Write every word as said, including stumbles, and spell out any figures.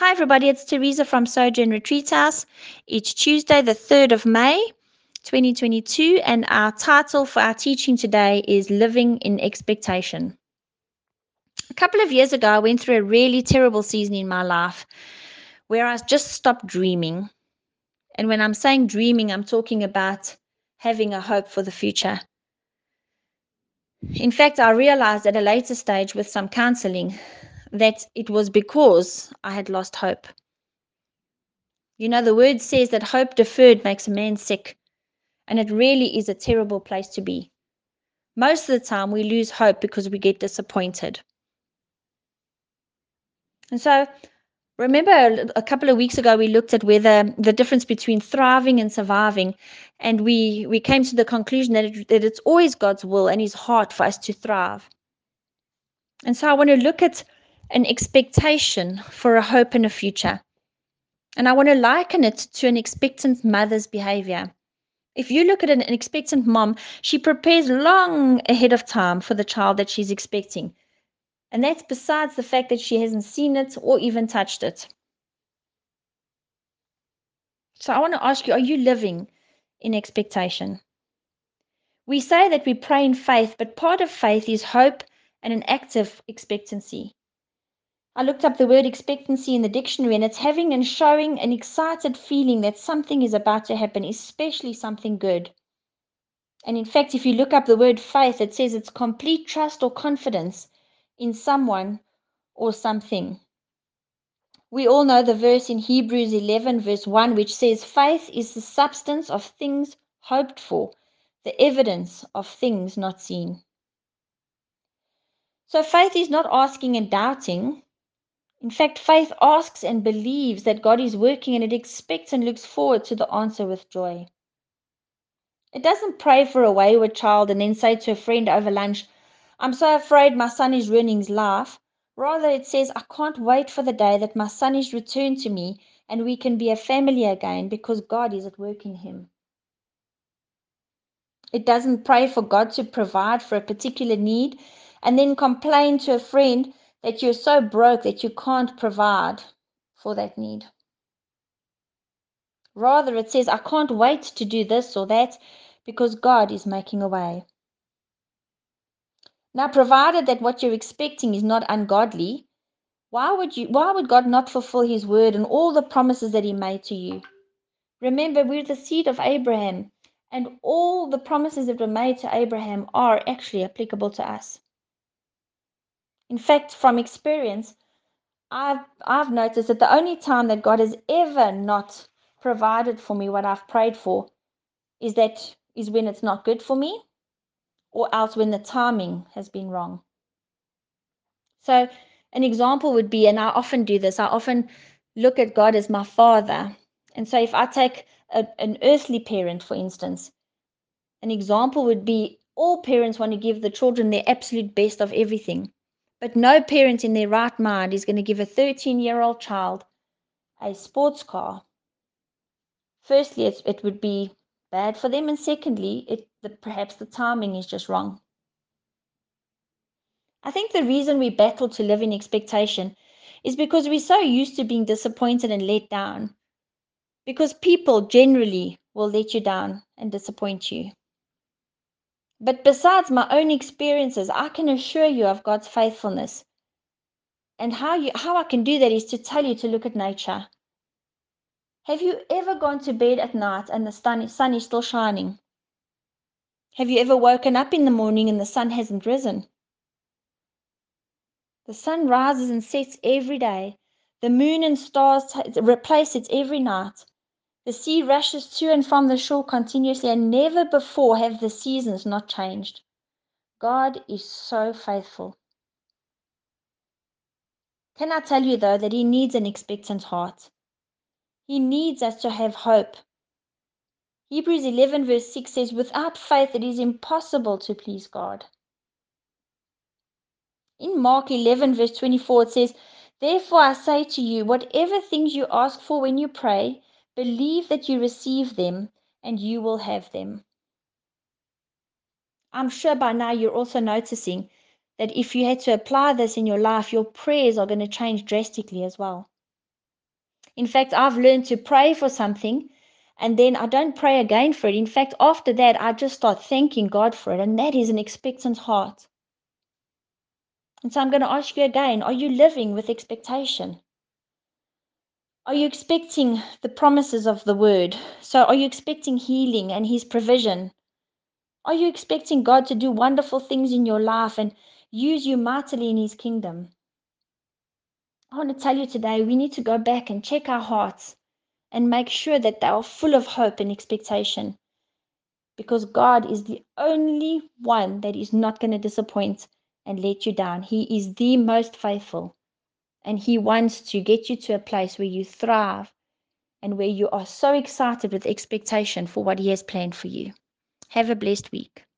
Hi, everybody. It's Teresa from Sojourn Retreat House. It's Tuesday, the third of May, twenty twenty-two, and our title for our teaching today is Living in Expectation. A couple of years ago, I went through a really terrible season in my life where I just stopped dreaming. And when I'm saying dreaming, I'm talking about having a hope for the future. In fact, I realized at a later stage with some counseling that it was because I had lost hope. You know, the word says that hope deferred makes a man sick, and it really is a terrible place to be. Most of the time, we lose hope because we get disappointed. And so, remember a couple of weeks ago, we looked at whether the difference between thriving and surviving, and we, we came to the conclusion that, it, that it's always God's will and His heart for us to thrive. And so, I want to look at an expectation for a hope and a future. And I want to liken it to an expectant mother's behavior. If you look at an, an expectant mom, she prepares long ahead of time for the child that she's expecting. And that's besides the fact that she hasn't seen it or even touched it. So I want to ask you, are you living in expectation? We say that we pray in faith, but part of faith is hope and an active expectancy. I looked up the word expectancy in the dictionary, and it's having and showing an excited feeling that something is about to happen, especially something good. And in fact, if you look up the word faith, it says it's complete trust or confidence in someone or something. We all know the verse in Hebrews eleven, verse one, which says, faith is the substance of things hoped for, the evidence of things not seen. So faith is not asking and doubting. In fact, faith asks and believes that God is working, and it expects and looks forward to the answer with joy. It doesn't pray for a wayward child and then say to a friend over lunch, I'm so afraid my son is ruining his life. Rather, it says, I can't wait for the day that my son is returned to me and we can be a family again because God is at work in him. It doesn't pray for God to provide for a particular need and then complain to a friend that you're so broke that you can't provide for that need. Rather, it says, I can't wait to do this or that because God is making a way. Now, provided that what you're expecting is not ungodly, why would you why would God not fulfill his word and all the promises that he made to you? Remember, we're the seed of Abraham, and all the promises that were made to Abraham are actually applicable to us. In fact, from experience, I've I've noticed that the only time that God has ever not provided for me what I've prayed for is that is when it's not good for me, or else when the timing has been wrong. So an example would be, and I often do this, I often look at God as my father. And so if I take a, an earthly parent, for instance, an example would be all parents want to give the children their absolute best of everything. But no parent in their right mind is going to give a thirteen-year-old child a sports car. Firstly, it's, it would be bad for them. And secondly, it, the, perhaps the timing is just wrong. I think the reason we battle to live in expectation is because we're so used to being disappointed and let down. Because people generally will let you down and disappoint you. But besides my own experiences, I can assure you of God's faithfulness. And how you how I can do that is to tell you to look at nature. Have you ever gone to bed at night and the sun, sun is still shining? Have you ever woken up in the morning and the sun hasn't risen? The sun rises and sets every day. The moon and stars t- replace it every night. The sea rushes to and from the shore continuously, and never before have the seasons not changed. God is so faithful. Can I tell you, though, that He needs an expectant heart? He needs us to have hope. Hebrews eleven, verse six says, without faith it is impossible to please God. In Mark eleven, verse twenty-four, it says, therefore I say to you, whatever things you ask for when you pray, believe that you receive them, and you will have them. I'm sure by now you're also noticing that if you had to apply this in your life, your prayers are going to change drastically as well. In fact, I've learned to pray for something and then I don't pray again for it. In fact, after that, I just start thanking God for it. And that is an expectant heart. And so I'm going to ask you again, are you living with expectation? Are you expecting the promises of the word? So are you expecting healing and his provision? Are you expecting God to do wonderful things in your life and use you mightily in his kingdom? I want to tell you today, we need to go back and check our hearts and make sure that they are full of hope and expectation, because God is the only one that is not going to disappoint and let you down. He is the most faithful, and he wants to get you to a place where you thrive and where you are so excited with expectation for what he has planned for you. Have a blessed week.